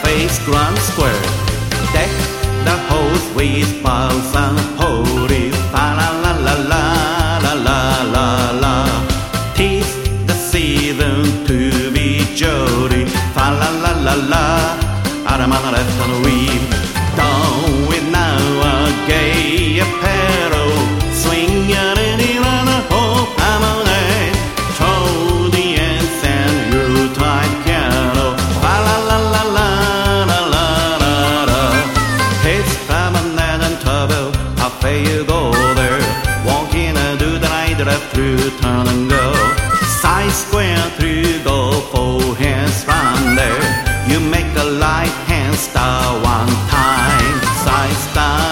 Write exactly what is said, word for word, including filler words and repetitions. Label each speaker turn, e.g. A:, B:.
A: face grand square. Deck the halls with boughs and holly. Fa la la la la la la la la. 'Tis the season to be jolly. Fa la la la la. Adam on the left on the wheel. Down with now a gay apparel. Swing your lady on a hope I'm on it. Told the ends and Yuletide carol. Fa la la la la la la la la. It's permanent and trouble. How far you go there? Walking and do the night left through turn and go. Side square through go four hands from there. You make a light hand star one time. Side star.